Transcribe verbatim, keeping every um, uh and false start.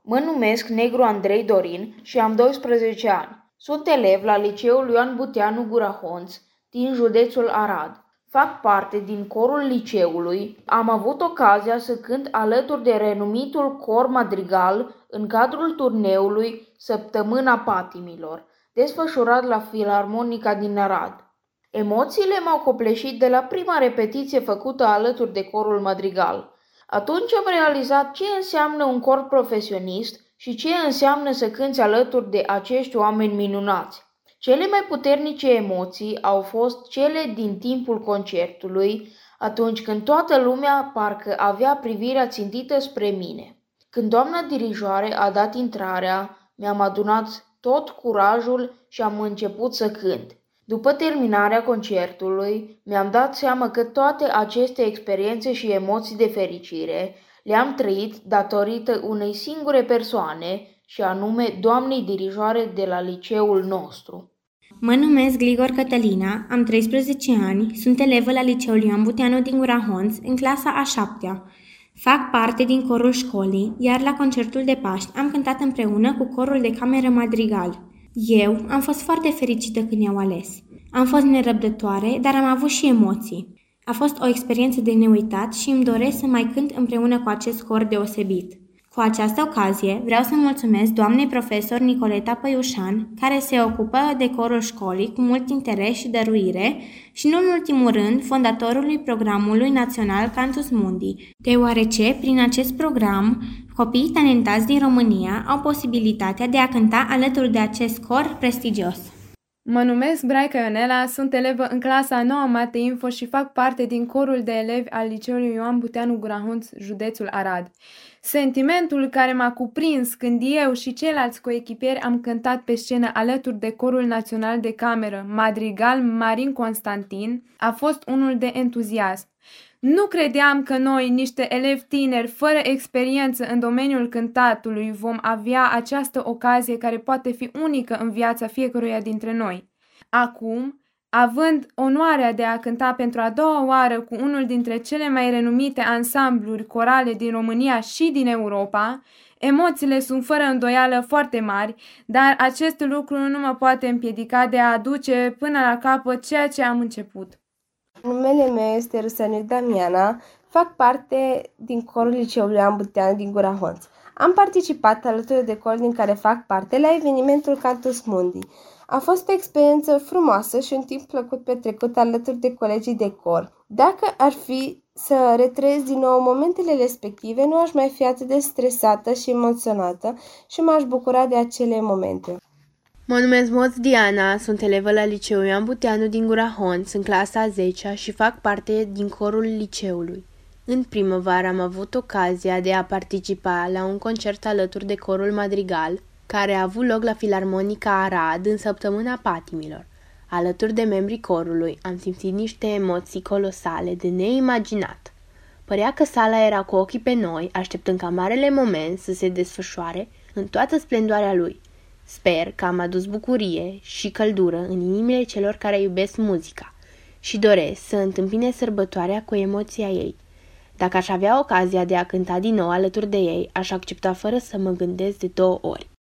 Mă numesc Negru Andrei Dorin și am doisprezece ani. Sunt elev la liceul Ioan Buteanu Gura Honț din județul Arad. Fac parte din corul liceului. Am avut ocazia să cânt alături de renumitul cor madrigal în cadrul turneului Săptămâna Patimilor, desfășurat la Filarmonica din Arad. Emoțiile m-au copleșit de la prima repetiție făcută alături de corul madrigal. Atunci am realizat ce înseamnă un cor profesionist și ce înseamnă să cânți alături de acești oameni minunați. Cele mai puternice emoții au fost cele din timpul concertului, atunci când toată lumea parcă avea privirea țintită spre mine. Când doamna dirijoare a dat intrarea, mi-am adunat tot curajul și am început să cânt. După terminarea concertului, mi-am dat seama că toate aceste experiențe și emoții de fericire le-am trăit datorită unei singure persoane, și anume doamnei dirijoare de la liceul nostru. Mă numesc Gligor Cătălina, am treisprezece ani, sunt elevă la liceul Ioan Buteanu din Gura Honț, în clasa a șaptea. Fac parte din corul școlii, iar la concertul de Paști am cântat împreună cu corul de cameră madrigal. Eu am fost foarte fericită când i-au ales. Am fost nerăbdătoare, dar am avut și emoții. A fost o experiență de neuitat și îmi doresc să mai cânt împreună cu acest cor deosebit. Cu această ocazie vreau să mulțumesc doamnei profesor Nicoleta Păiușan, care se ocupă de corul școlii cu mult interes și dăruire, și nu în ultimul rând fondatorului programului național Cantus Mundi, deoarece prin acest program copiii talentați din România au posibilitatea de a cânta alături de acest cor prestigios. Mă numesc Braica Ionela, sunt elevă în clasa a noua Mate Info și fac parte din corul de elevi al liceului Ioan Buteanu Gura Honț, județul Arad. Sentimentul care m-a cuprins când eu și ceilalți coechipieri am cântat pe scenă alături de corul național de cameră Madrigal Marin Constantin a fost unul de entuziasm. Nu credeam că noi, niște elevi tineri, fără experiență în domeniul cântatului, vom avea această ocazie care poate fi unică în viața fiecăruia dintre noi. Acum, având onoarea de a cânta pentru a doua oară cu unul dintre cele mai renumite ansambluri corale din România și din Europa, emoțiile sunt fără îndoială foarte mari, dar acest lucru nu mă poate împiedica de a aduce până la capăt ceea ce am început. Numele meu este Rusaniu Damiana, fac parte din corul liceului Ioan Buteanu din Gura Honț. Am participat alături de cor din care fac parte la evenimentul Cantus Mundi. A fost o experiență frumoasă și un timp plăcut petrecut alături de colegii de cor. Dacă ar fi să retrăiesc din nou momentele respective, nu aș mai fi atât de stresată și emoționată și m-aș bucura de acele momente. Mă numesc Moț Diana, sunt elevă la liceul Ioan Buteanu din Gura Honț, în clasa a zecea și fac parte din corul liceului. În primăvară am avut ocazia de a participa la un concert alături de corul madrigal, care a avut loc la Filarmonica Arad în Săptămâna Patimilor. Alături de membrii corului am simțit niște emoții colosale de neimaginat. Părea că sala era cu ochii pe noi, așteptând ca marele moment să se desfășoare în toată splendoarea lui. Sper că am adus bucurie și căldură în inimile celor care iubesc muzica și doresc să întâmpine sărbătoarea cu emoția ei. Dacă aș avea ocazia de a cânta din nou alături de ei, aș accepta fără să mă gândesc de două ori.